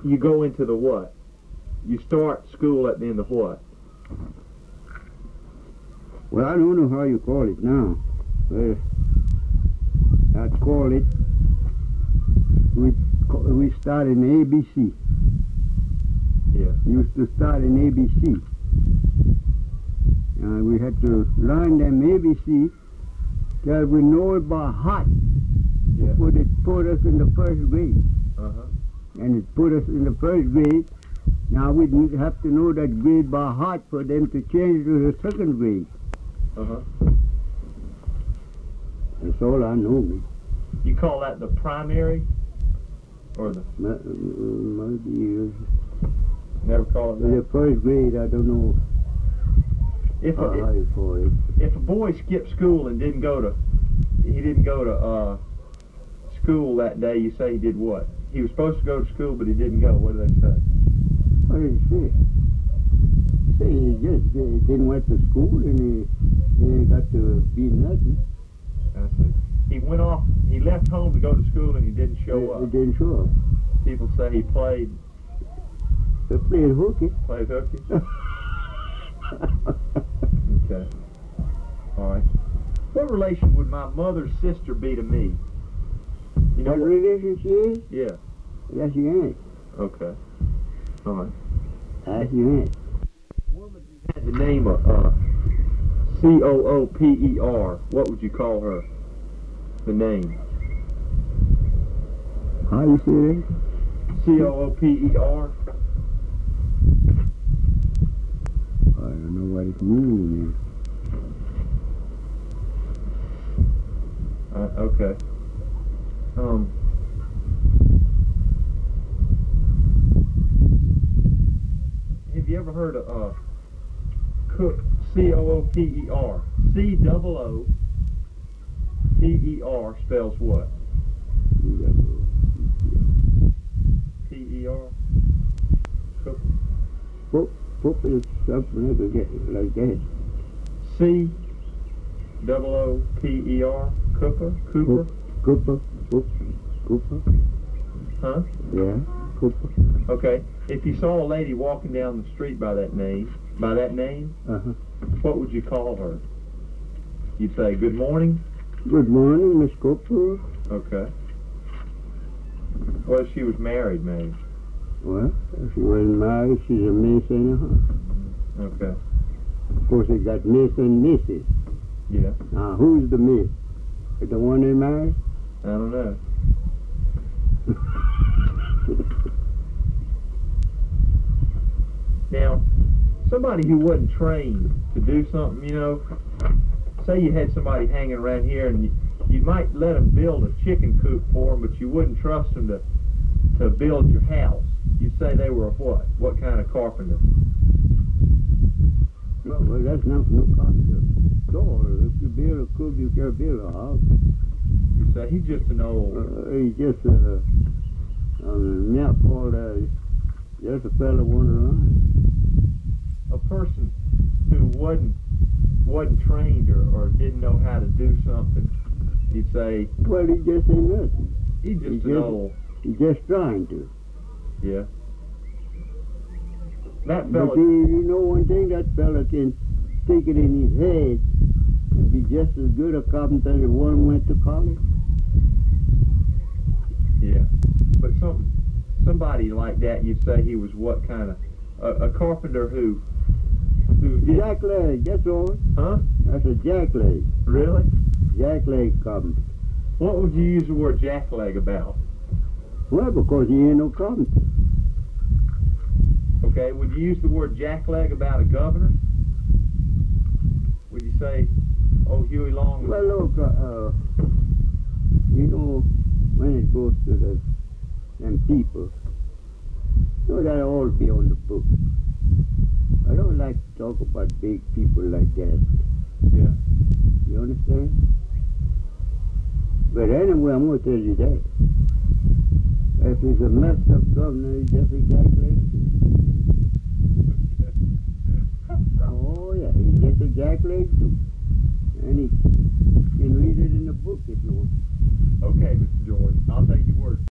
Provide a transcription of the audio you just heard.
you go into the what? You start school at the end of what? Well, I don't know how you call it now. Well, I'd call it, we started in ABC. Yeah. Used to start in ABC. We had to learn them ABC till we know it by heart. Yeah. Before it put us in the first grade. Uh-huh. And it put us in the first grade. Now we have to know that grade by heart for them to change to the second grade. Uh-huh. That's all I know. You call that the primary? Or the... Maybe Never call it that? the first grade, I don't know If how a, you call it. if a boy skipped school and didn't go to school that day, you say he did what? He was supposed to go to school, but he didn't go. What do they say? What did he say? Say he just didn't went to school and he got to be nothing. I see. He went off. He left home to go to school, and he didn't show up. He didn't show up. People say he played He played hooky. hooky. Okay. All right. What relation would my mother's sister be to me? You know What what? relation she is? Yeah. That's your aunt. Okay. All right. That's your aunt. Woman who had the name of Cooper. What would you call her? The name. How you say that? Cooper. I don't know what it means. Okay. Have you ever heard of Cooper? Cooper. Cooper spells what? Per. Cooper. Poop is something like that. Cooper. Cooper. Cooper. Huh? Yeah, Cooper. Okay. If you saw a lady walking down the street by that name, Uh-huh. what would you call her? You'd say, "Good morning." Good morning, Miss Cooper. Okay. Well, she was married, maybe. Well, if she wasn't married, she's a miss anyhow. Okay. Of course, they got miss and missus. Yeah. Now, who's the miss? The one they married? I don't know. Now, somebody who wasn't trained to do something, say you had somebody hanging around here and you might let them build a chicken coop for them, but you wouldn't trust them to build your house. You'd say they were a what? What kind of carpenter? Well, that's not no carpenter. Sure, if you build a coop, you can't build a house. You'd say he's just an old... He's just a map called just a fella wandering around. A person who wasn't trained or didn't know how to do something, you'd say... Well, he just ain't nothing. He's just an old... He's just trying to. Yeah. That But fella... you know one thing, that fella can stick it in his head and be just as good a carpenter as one went to college. Yeah. But somebody like that, you'd say he was what kind of... A carpenter who did... Jackleg, that's all. Huh? That's a jackleg. Really? Jackleg carpenter. What would you use the word jackleg about? Well, because he ain't no carpenter. Okay, would you use the word jackleg about a governor? Would you say, oh, Huey Long... Well, look, when it goes to them people, that all be on the book. I don't like to talk about big people like that. Yeah. You understand? But anyway, I'm going to tell you that. If he's a messed up governor, he's just exactly. Oh, yeah, he's just exactly too. And he can read it in the book if you want. Okay, Mr. George, I'll take your word.